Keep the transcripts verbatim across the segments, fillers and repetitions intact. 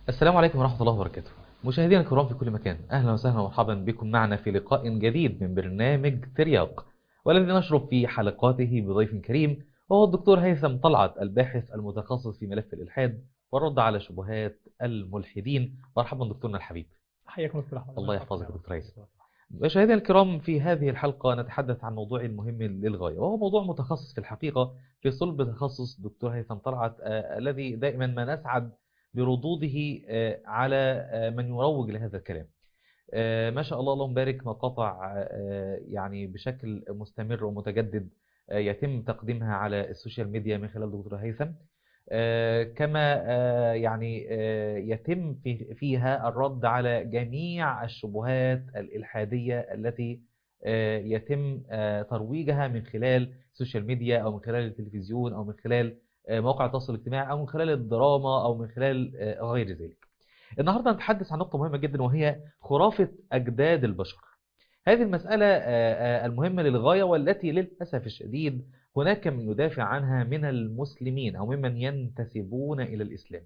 السلام عليكم ورحمة الله وبركاته. مشاهدينا الكرام في كل مكان، أهلا وسهلا ومرحبا بكم معنا في لقاء جديد من برنامج ترياق، والذي نشرف في حلقاته بضيف كريم وهو الدكتور هيثم طلعت، الباحث المتخصص في ملف الإلحاد والرد على شبهات الملحدين. مرحبا دكتورنا الحبيب. حياكم دكتور احمد. الله يحفظك دكتور هيثم. مشاهدينا الكرام، في هذه الحلقة نتحدث عن موضوع مهم للغاية، وهو موضوع متخصص في الحقيقة في صلب تخصص دكتور هيثم طلعت، آه الذي دائما ما نسعد بردوده آه على آه من يروج لهذا الكلام. آه ما شاء الله، اللهم بارك، مقاطع آه يعني بشكل مستمر ومتجدد آه يتم تقديمها على السوشيال ميديا من خلال دكتور هيثم. آه كما آه يعني آه يتم في فيها الرد على جميع الشبهات الإلحادية التي آه يتم آه ترويجها من خلال السوشيال ميديا أو من خلال التلفزيون أو من خلال آه مواقع التواصل الاجتماعي أو من خلال الدراما أو من خلال آه غير ذلك. النهاردة نتحدث عن نقطة مهمة جدا، وهي خرافة أجداد البشر. هذه المسألة المهمة للغاية، والتي للأسف الشديد هناك من يدافع عنها من المسلمين أو ممن ينتسبون إلى الإسلام،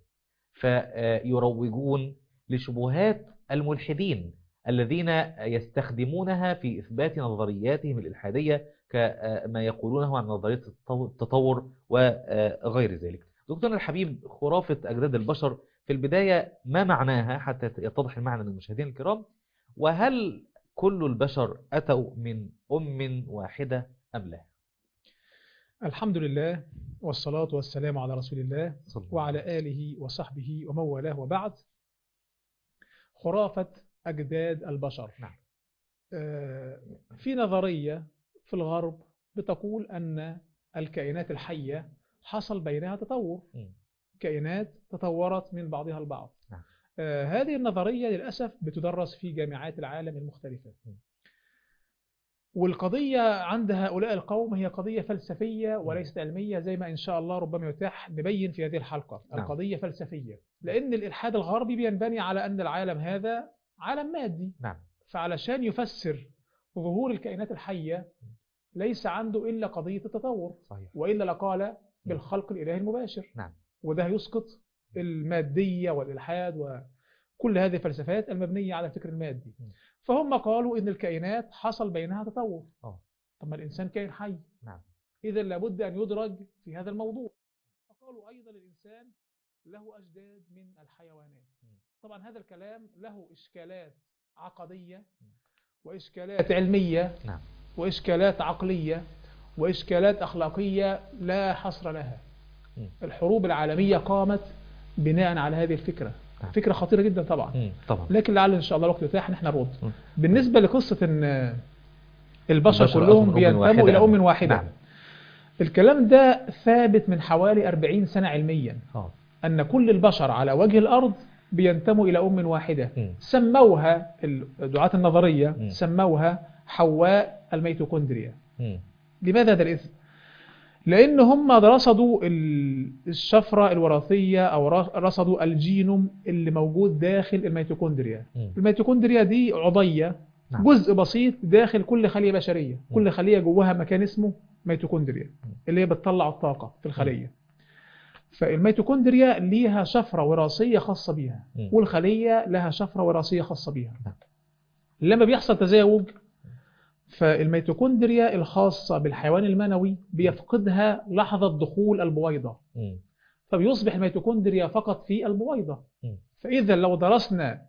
فيروجون لشبهات الملحدين الذين يستخدمونها في إثبات نظرياتهم الإلحادية كما يقولونه عن نظرية التطور وغير ذلك. دكتورنا الحبيب، خرافة أجداد البشر في البداية ما معناها حتى يتضح المعنى للمشاهدين الكرام؟ وهل كل البشر أتوا من أم واحدة أم لا؟ الحمد لله والصلاة والسلام على رسول الله وعلى آله وصحبه ومن والاه، وبعد. خرافة أجداد البشر. نعم. آه في نظرية في الغرب بتقول أن الكائنات الحية حصل بينها تطور، م. كائنات تطورت من بعضها البعض. نعم. آه هذه النظرية للأسف بتدرس في جامعات العالم المختلفة، م. والقضية عند هؤلاء القوم هي قضية فلسفية وليست علمية، زي ما إن شاء الله ربما يتاح نبين في هذه الحلقة. نعم. القضية فلسفية، لأن الإلحاد الغربي بينبني على أن العالم هذا عالم مادي. نعم. فعلشان يفسر ظهور الكائنات الحية ليس عنده إلا قضية التطور. صحيح. وإلا لقال بالخلق الإلهي المباشر. نعم. وده يسقط المادية والإلحاد وكل هذه الفلسفات المبنية على الفكر المادي. م. فهم قالوا إن الكائنات حصل بينها تطور. أوه. طب ما الإنسان كائن حي. نعم. إذا لابد أن يدرج في هذا الموضوع. فقالوا أيضا الإنسان له أجداد من الحيوانات. م. طبعا هذا الكلام له إشكالات عقدية وإشكالات علمية. نعم. وإشكالات عقلية وإشكالات أخلاقية لا حصر لها. م. الحروب العالمية قامت بناء على هذه الفكرة. نعم. فكرة خطيرة جدا طبعا. طبعا. لكن لعل إن شاء الله الوقت يتاح نحن نرد. م. بالنسبة لقصة أن البشر, البشر كلهم بينتموا إلى أم واحدة. نعم. الكلام ده ثابت من حوالي أربعين سنة علميا. أوه. أن كل البشر على وجه الأرض بينتموا إلى أم واحدة. م. سموها دعاة النظرية م. سموها حواء الميتوكوندريا. م. لماذا هذا الاسم؟ لأن هم رصدوا الشفرة الوراثية أو رصدوا الجينوم اللي موجود داخل الميتوكوندريا. م. الميتوكوندريا دي عضية. نعم. جزء بسيط داخل كل خلية بشرية. م. كل خلية جواها مكان اسمه ميتوكوندريا، م. اللي هي بتطلع الطاقة في الخلية. م. فالميتوكوندريا ليها شفرة وراثية خاصة بيها، م. والخلية لها شفرة وراثية خاصة بيها. نعم. لما بيحصل تزاوج، فالميتوكوندريا الخاصة بالحيوان المنوي بيفقدها لحظة دخول البويضة، م. فبيصبح الميتوكوندريا فقط في البويضة. م. فإذا لو درسنا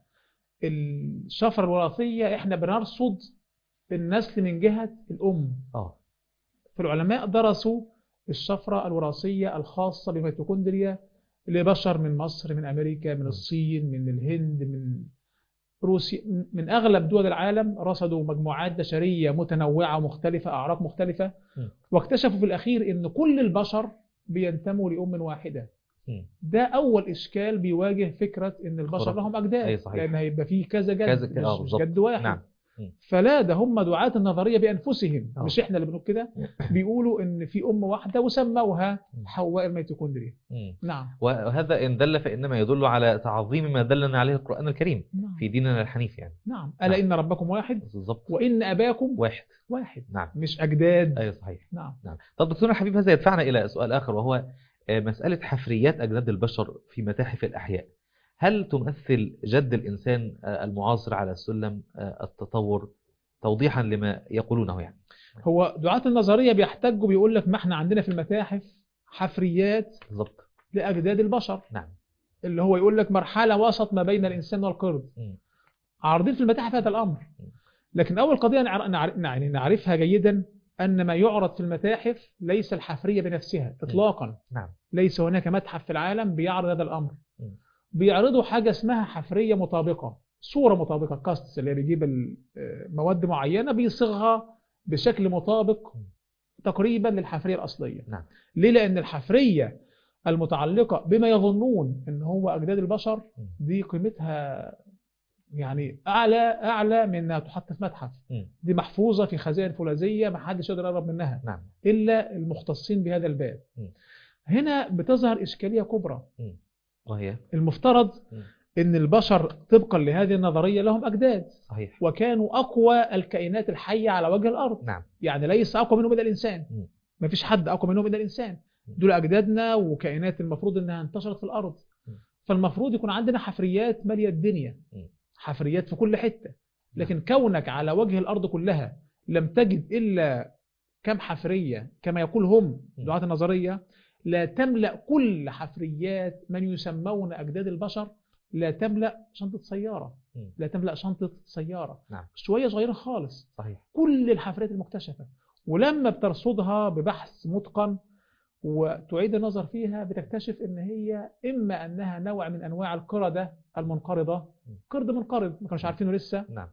الشفرة الوراثية احنا بنرصد النسل من جهة الأم. أوه. فالعلماء درسوا الشفرة الوراثية الخاصة بالميتوكوندريا لبشر من مصر، من أمريكا، من الصين، من الهند، من روسيا، من أغلب دول العالم. رصدوا مجموعات بشرية متنوعة مختلفة، أعراق مختلفة، م. واكتشفوا في الأخير أن كل البشر بينتموا لأم واحدة. م. ده أول إشكال بيواجه فكرة أن البشر لهم أجداد، لأن هيبقى فيه كذا جد، كذا مش, مش جد واحد. نعم. فلا، ده هم دعاة النظرية بأنفسهم، أوه. مش إحنا اللي بنقول كده. بيقولوا إن في أم واحدة وسموها حواء الميتوكوندريا. نعم. وهذا إن دل فإنما يدل على تعظيم ما دلنا عليه القرآن الكريم. نعم. في ديننا الحنيف يعني. نعم. ألا نعم. إن ربكم واحد. بالضبط. وإن أباكم واحد. واحد. نعم. مش أجداد. أيوة صحيح. نعم. نعم. طب دكتورنا الحبيب، هذا يدفعنا إلى سؤال آخر، وهو مسألة حفريات أجداد البشر في متاحف الأحياء. هل تمثل جد الإنسان المعاصر على سلم التطور توضيحا لما يقولونه؟ يعني هو دعاة النظرية بيحتجوا بيقول لك ما احنا عندنا في المتاحف حفريات بالضبط لأجداد البشر. نعم. اللي هو يقول لك مرحلة وسط ما بين الإنسان والقرد. م. عارضين في المتاحف هذا الأمر. م. لكن أول قضية نعرفها جيدا أن ما يعرض في المتاحف ليس الحفرية بنفسها إطلاقا. نعم. ليس هناك متحف في العالم بيعرض هذا الأمر. م. بيعرضوا حاجة اسمها حفرية مطابقة، صورة مطابقة، كاستس، اللي بيجيب مواد معينة بيصيغها بشكل مطابق تقريبا للحفرية الأصلية. نعم. ليه؟ لأن الحفرية المتعلقة بما يظنون أن هو أجداد البشر دي قيمتها يعني أعلى أعلى من أنها تحط في متحف. دي محفوظة في خزائن فولاذية ما حدش يقدر يقرب منها. نعم. إلا المختصين بهذا الباب. هنا بتظهر إشكالية كبرى، وهي المفترض أن البشر طبقا لهذه النظرية لهم أجداد. صحيح. وكانوا أقوى الكائنات الحية على وجه الأرض. نعم. يعني ليس أقوى منهم إلا الإنسان. ما فيش حد أقوى منهم إلا الإنسان. دول أجدادنا وكائنات المفروض أنها انتشرت في الأرض. فالمفروض يكون عندنا حفريات مالية الدنيا، حفريات في كل حتة. لكن كونك على وجه الأرض كلها لم تجد إلا كم حفرية كما يقول هم دعاة النظرية، لا تملأ كل حفريات من يسمون أجداد البشر، لا تملأ شنطة سيارة، لا تملأ شنطة سيارة. نعم. شوية صغيرة خالص. صحيح. كل الحفريات المكتشفة، ولما بترصدها ببحث متقن وتعيد النظر فيها بتكتشف ان هي اما انها نوع من انواع القردة المنقرضة، قرد منقرض ما كانوش عارفينه لسه. نعم.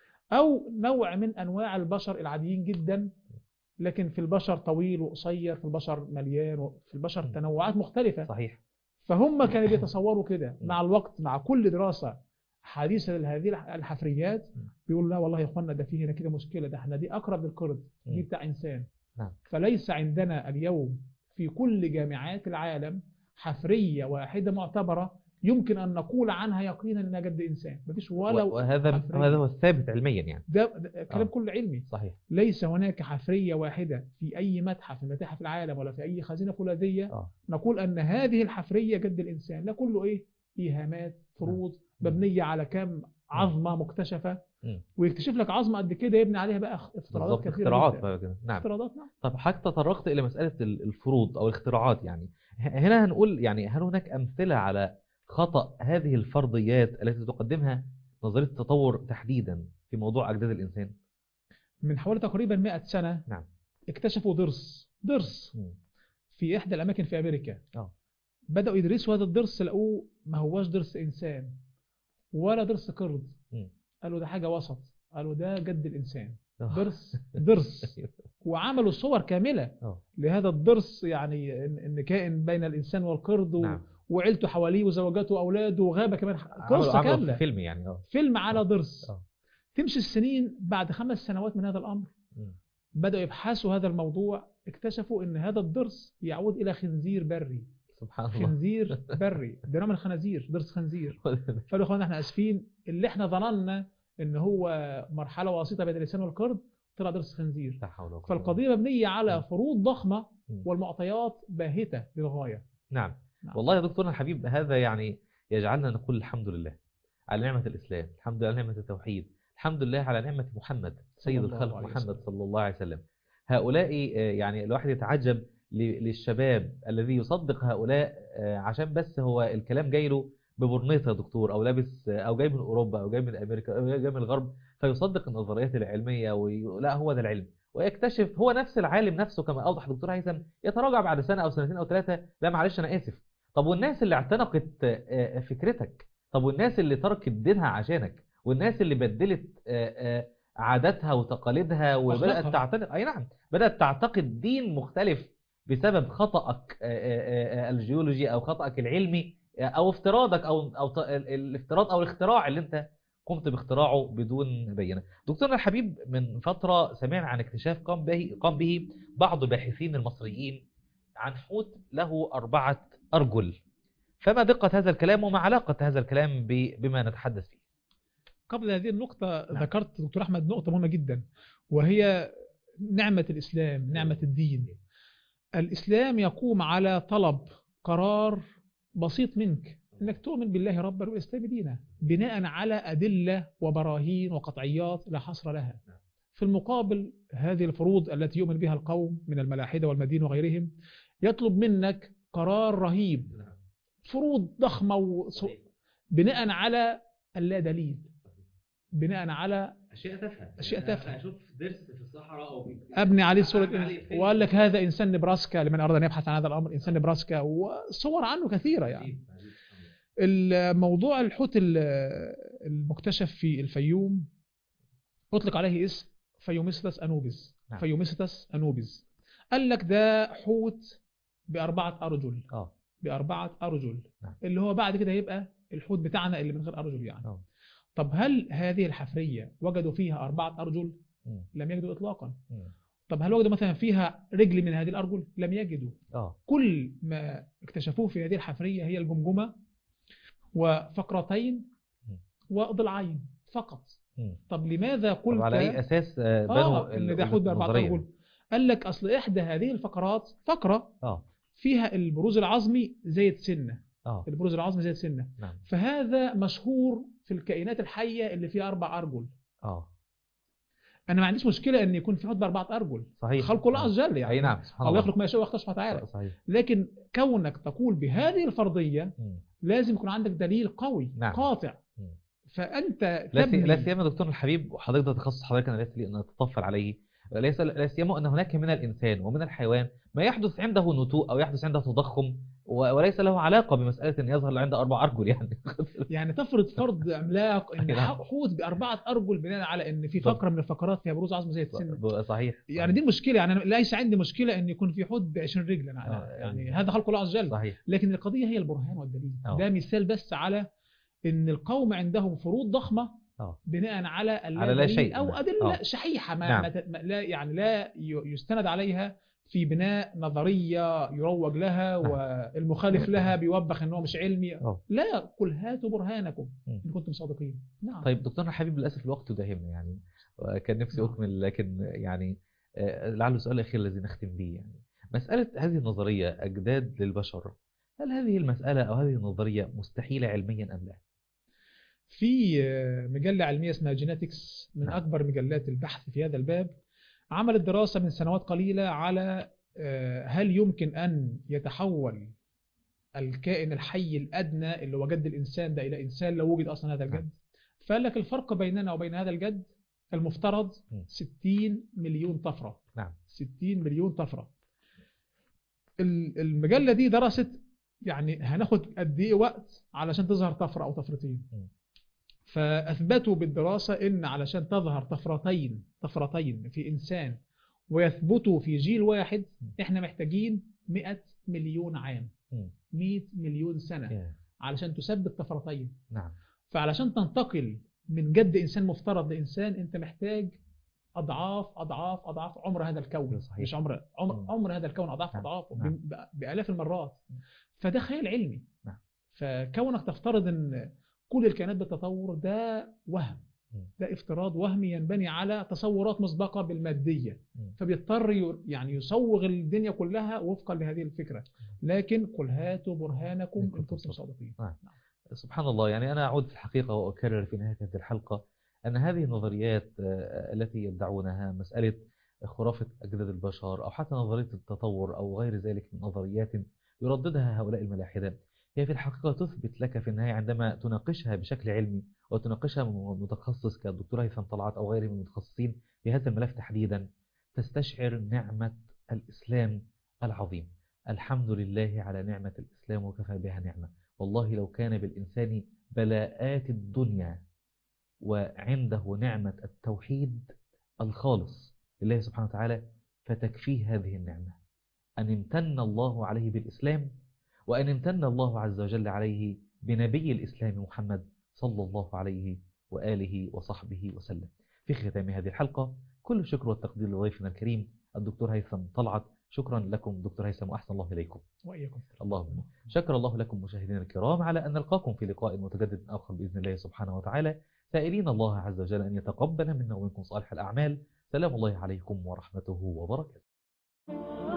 او نوع من انواع البشر العاديين جدا، لكن في البشر طويل وقصير، في البشر مليان، وفي البشر تنوعات مختلفة. صحيح. فهم كانوا بيتصوروا كده. مع الوقت مع كل دراسة حديثة لهذه الحفريات بيقول لا والله يا اخوانا ده فيه هنا كده مشكلة، ده احنا دي اقرب للقرد، دي بتاع انسان. نعم. فليس عندنا اليوم في كل جامعات العالم حفرية واحدة معتبرة يمكن أن نقول عنها يقينا أنها جد إنسان. مفيش ولا وهذا هذا هو الثابت علميا يعني. ده, ده كلام آه. كله علمي. صحيح. ليس هناك حفرية واحدة في أي متحف من متاحف العالم ولا في أي خزينة فولاذية آه. نقول أن هذه الحفرية جد الإنسان. لا، كله إيه؟ إيهامات، فروض آه. مبنية على كم عظمة مكتشفة، ويكتشف لك عظمة قد كده يبني عليها بقى افتراضات كثيرة اختراعات جدا. بقى. نعم. افتراضات. نعم. طب حضرتك تطرقت إلى مسألة الفروض أو الاختراعات، يعني هنا هنقول يعني هل هناك أمثلة على خطأ هذه الفرضيات التي تقدمها نظرية التطور تحديدا في موضوع أجداد الإنسان؟ من حوالي تقريبا مئة سنة نعم. اكتشفوا ضرس ضرس م. في إحدى الأماكن في أمريكا. أوه. بدأوا يدرسوا هذا الضرس، لقوه ما هواش ضرس إنسان ولا ضرس قرد. م. قالوا ده حاجة وسط، قالوا ده جد الإنسان. ضرس ضرس وعملوا صور كاملة أوه. لهذا الضرس، يعني إن كائن بين الإنسان والقرد. نعم. وعيلته حواليه وزوجاته وأولاده وغابة كمان، قصة كاملة. فيلم يعني أوه. فيلم على أوه. ضرس أوه. تمشي السنين، بعد خمس سنوات من هذا الأمر م. بدأوا يبحثوا هذا الموضوع، اكتشفوا أن هذا الضرس يعود إلى خنزير بري. سبحان الله. خنزير بري، ده نوع من الخنازير، ضرس خنزير. فقالوا اخوانا احنا اسفين، اللي احنا ظننا ان هو مرحله وسيطه بين الانسان والقرد طلع ضرس خنزير. فالقضيه مبنيه على فروض ضخمه والمعطيات باهته للغايه. نعم. نعم. والله يا دكتورنا الحبيب، هذا يعني يجعلنا نقول الحمد لله على نعمه الاسلام، الحمد لله على نعمه التوحيد، الحمد لله على نعمه محمد سيد الخلق محمد صلى الله عليه وسلم. هؤلاء يعني الواحد يتعجب للشباب الذي يصدق هؤلاء عشان بس هو الكلام جاي له ببرنيطه يا دكتور، او لابس، او جاي من اوروبا، او جاي من امريكا، او جاي من الغرب، فيصدق النظريات العلميه ولا هو ده العلم، ويكتشف هو نفس العالم نفسه كما اوضح دكتور هيثم يتراجع بعد سنه او سنتين او ثلاثه. لا معلش انا اسف. طب والناس اللي اعتنقت فكرتك، طب والناس اللي تركت دينها عشانك، والناس اللي بدلت عاداتها وتقاليدها وبدات تعتنق، اي نعم، بدات تعتقد دين مختلف بسبب خطأك الجيولوجي او خطأك العلمي او افتراضك او او الافتراض او الاختراع اللي انت قمت باختراعه بدون بينه. دكتورنا الحبيب، من فترة سمعنا عن اكتشاف قام به قام به بعض الباحثين المصريين عن حوت له أربعة أرجل. فما دقة هذا الكلام وما علاقة هذا الكلام بما نتحدث فيه؟ قبل هذه النقطة نعم. ذكرت دكتور أحمد نقطة مهمة جدا، وهي نعمة الإسلام، نعمة الدين. الإسلام يقوم على طلب قرار بسيط منك، انك تؤمن بالله ربا والاسلام دينا بناء على ادله وبراهين وقطعيات لا حصر لها. في المقابل هذه الفروض التي يؤمن بها القوم من الملاحده والمدين وغيرهم يطلب منك قرار رهيب، فروض ضخمه وص... بناء على اللا دليل، بناء على اشياء تافهه اشياء تافهه. اشوف درس في الصحراء او ابني عليه صوره وقال لك هذا انسان نبراسكا لمن اراد ان يبحث عن هذا الامر، انسان نبراسكا، وصور عنه كثيره. يعني الموضوع الحوت المكتشف في الفيوم اطلق عليه اسم فيوميستس انوبيس. نعم. فيوميستس انوبيس قال لك ده حوت باربعه ارجل. اه باربعه ارجل. نعم. اللي هو بعد كده هيبقى الحوت بتاعنا اللي من غير ارجل يعني. أوه. طب هل هذه الحفريه وجدوا فيها اربعه ارجل؟ م. لم يجدوا اطلاقا. م. طب هل وجدوا مثلا فيها رجل من هذه الارجل؟ لم يجدوا. أوه. كل ما اكتشفوه في هذه الحفريه هي الجمجمه وفقرتين وضلعين فقط. م. طب لماذا قلت طب على اي اساس بنوا آه ان ده حوت باربعه ارجل؟ قال لك اصل احدى هذه الفقرات فقره آه. فيها البروز العظمي زايد سنه. آه. البروز العظمي زايد سنه. نعم. فهذا مشهور في الكائنات الحيه اللي فيها اربع ارجل. اه انا ما عنديش مشكله ان يكون في حوت باربعه ارجل. صحيح. خلق الله عز وجل يعني. نعم. الله يخلق ما يشاء ويختار سبحانه وتعالى. صحيح. لكن كونك تقول بهذه الفرضيه م. لازم يكون عندك دليل قوي. نعم. قاطع. م. فانت تبني لا سيما دكتور الحبيب وحضرتك ده تخصص حضرتك، انا ليس لي ان اتطفل عليه، ليس لا سيما ان هناك من الانسان ومن الحيوان ما يحدث عنده نتوء او يحدث عنده تضخم وليس له علاقه بمساله ان يظهر عنده اربع ارجل يعني. يعني تفرض فرض عملاق ان حوت باربعه ارجل بناء على ان في فقره من الفقرات فيها بروز عظمي زي السن. صحيح. يعني دي مشكله، يعني ليس عندي مشكله ان يكون في حوت ب عشرين رجل أنا آه يعني آه هذا خلق الله عز وجل. صحيح. لكن القضيه هي البرهان والدليل. أوه. ده مثال بس على ان القوم عندهم فروض ضخمه أوه. بناء على على لا شيء او ادله شحيحه ما, نعم. ما لا يعني لا يستند عليها في بناء نظريه يروج لها. نعم. والمخالف لها بيوبخ ان هو مش علمي. أوه. لا، قل هاتوا برهانكم ان كنتم صادقين. نعم. طيب دكتورنا الحبيب للاسف الوقت يداهمنا يعني، كان نفسي نعم. اكمل لكن يعني لعله السؤال الاخير الذي نختم به يعني مساله هذه النظريه اجداد للبشر، هل هذه المساله او هذه النظريه مستحيله علميا ام لا؟ في مجله علميه اسمها جينيتكس من نعم. اكبر مجلات البحث في هذا الباب، عملت دراسة من سنوات قليلة على هل يمكن أن يتحول الكائن الحي الأدنى اللي هو جد الإنسان ده إلى إنسان لو وجد أصلا هذا الجد. فقال لك الفرق بيننا وبين هذا الجد المفترض ستين مليون طفرة. نعم. ستين مليون طفرة. المجلة دي درست يعني هناخد قد إيه وقت علشان تظهر طفرة أو طفرتين. فأثبتوا بالدراسة إن علشان تظهر طفرتين طفرتين في إنسان ويثبتوا في جيل واحد إحنا محتاجين مئة مليون عام، مئة مليون سنة علشان تثبت طفرتين. نعم. فعلشان تنتقل من جد إنسان مفترض لإنسان أنت محتاج أضعاف أضعاف أضعاف عمر هذا الكون. صحيح. مش عمر عمر, عمر هذا الكون أضعاف نعم. أضعاف نعم. بآلاف المرات. فده خيال علمي. نعم. فكونك تفترض أن كل الكائنات بالتطور ده وهم، ده افتراض وهمي ينبني على تصورات مسبقة بالمادية، فبيضطر يعني يصوغ الدنيا كلها وفقا لهذه الفكرة. لكن قل هاتوا برهانكم إن كنتم صادقين. نعم. سبحان الله. يعني أنا أعود في الحقيقة وأكرر في نهاية هذه الحلقة أن هذه النظريات التي يدعونها مسألة خرافة أجداد البشر أو حتى نظرية التطور أو غير ذلك من نظريات يرددها هؤلاء الملاحدة هي في الحقيقة تثبت لك في النهاية عندما تناقشها بشكل علمي وتناقشها متخصص كالدكتور هيثم طلعت أو غيره من المتخصصين في هذا الملف تحديدا تستشعر نعمة الإسلام العظيم. الحمد لله على نعمة الإسلام وكفى بها نعمة. والله لو كان بالإنسان بلاءات الدنيا وعنده نعمة التوحيد الخالص لله سبحانه وتعالى فتكفيه هذه النعمة أن امتن الله عليه بالإسلام وأن امتن الله عز وجل عليه بنبي الإسلام محمد صلى الله عليه وآله وصحبه وسلم. في ختام هذه الحلقة كل الشكر والتقدير لضيفنا الكريم الدكتور هيثم طلعت. شكرا لكم دكتور هيثم وأحسن الله إليكم. وإياكم. اللهم شكر الله لكم مشاهدينا الكرام على أن نلقاكم في لقاء متجدد آخر بإذن الله سبحانه وتعالى، سائلين الله عز وجل أن يتقبل منا ومنكم صالح الأعمال. سلام الله عليكم ورحمته وبركاته.